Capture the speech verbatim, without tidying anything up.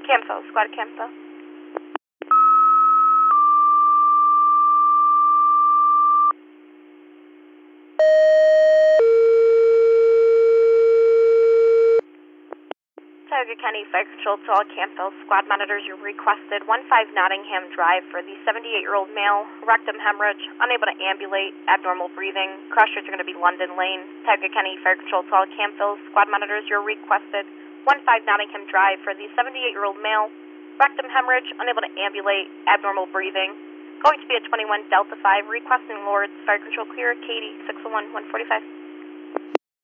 Campo, Squad Campo. Tioga County Fire Control to all Campbell squad monitors. You're requested one five Nottingham Drive for the seventy-eight-year-old male, rectum hemorrhage, unable to ambulate, abnormal breathing. Crossroads are going to be London Lane. Tioga County Fire Control to all Campbell squad monitors. You're requested one five Nottingham Drive for the seventy-eight-year-old male, rectum hemorrhage, unable to ambulate, abnormal breathing. Going to be a twenty-one Delta five, requesting Lords Fire Control clear. Katie, six oh one, one forty-five.